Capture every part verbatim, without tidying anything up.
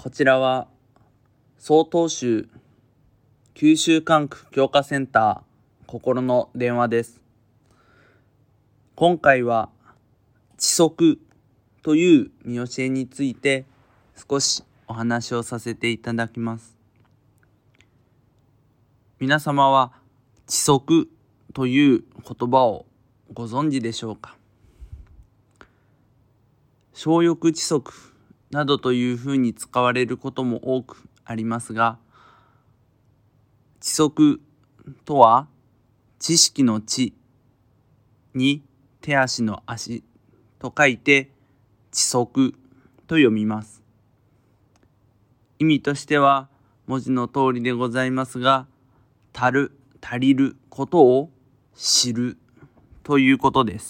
こちらは曹洞宗九州管区教化センター心の電話です。今回は知足という見教えについて少しお話をさせていただきます。皆様は知足という言葉をご存知でしょうか。小欲知足などというふうに使われることも多くありますが、知足とは知識の知に手足の足と書いて知足と読みます。意味としては文字の通りでございますが、足る、足りることを知るということです。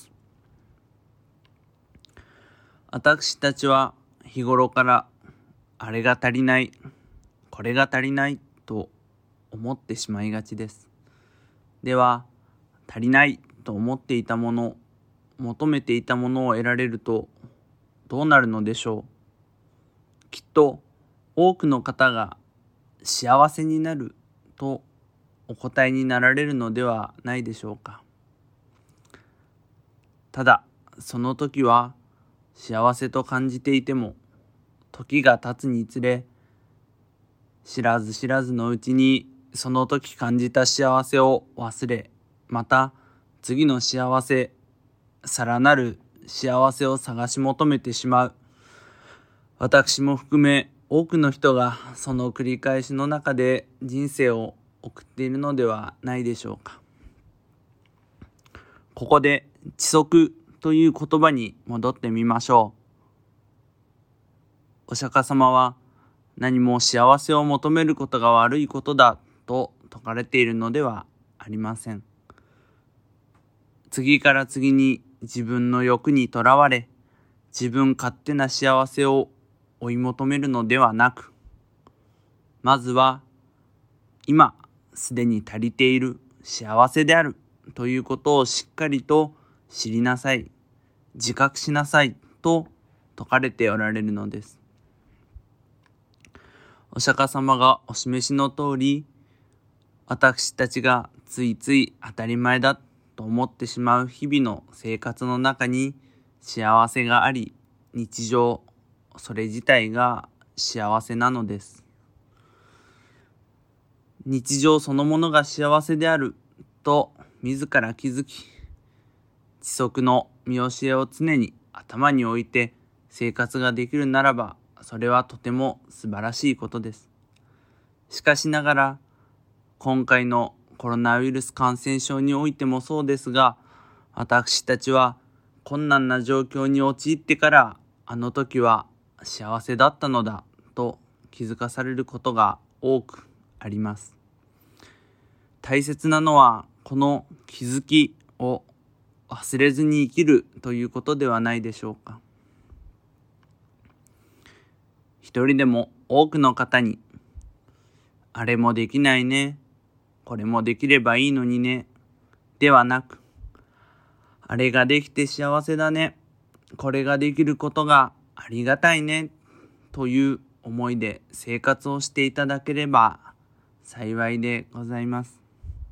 私たちは日頃からあれが足りない、これが足りないと思ってしまいがちです。では、足りないと思っていたもの、求めていたものを得られるとどうなるのでしょう。きっと多くの方が幸せになるとお答えになられるのではないでしょうか。ただ、その時は幸せと感じていても、時が経つにつれ、知らず知らずのうちにその時感じた幸せを忘れ、また次の幸せ、さらなる幸せを探し求めてしまう。私も含め多くの人がその繰り返しの中で人生を送っているのではないでしょうか。ここで知足という言葉に戻ってみましょう。お釈迦様は何も幸せを求めることが悪いことだと説かれているのではありません。次から次に自分の欲にとらわれ、自分勝手な幸せを追い求めるのではなく、まずは今すでに足りている幸せであるということをしっかりと知りなさい、自覚しなさいと説かれておられるのです。お釈迦様がお示しの通り、私たちがついつい当たり前だと思ってしまう日々の生活の中に幸せがあり、日常、それ自体が幸せなのです。日常そのものが幸せであると自ら気づき、知足の見教えを常に頭に置いて生活ができるならば、それはとても素晴らしいことです。しかしながら、今回のコロナウイルス感染症においてもそうですが、私たちは困難な状況に陥ってから、あの時は幸せだったのだと気づかされることが多くあります。大切なのはこの気づきを忘れずに生きるということではないでしょうか。一人でも多くの方に、あれもできないね、これもできればいいのにね、ではなく、あれができて幸せだね、これができることがありがたいね、という思いで生活をしていただければ幸いでございます。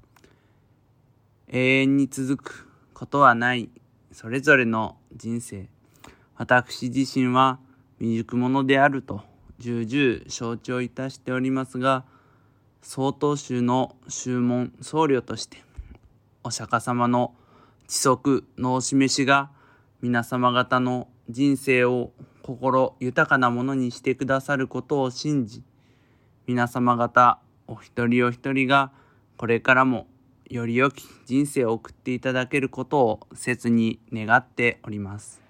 永遠に続くことはないそれぞれの人生、私自身は未熟者であると重々承知をいたしておりますが、曹洞宗の宗門僧侶としてお釈迦様の知足のお示しが皆様方の人生を心豊かなものにしてくださることを信じ、皆様方お一人お一人がこれからもより良き人生を送っていただけることを切に願っております。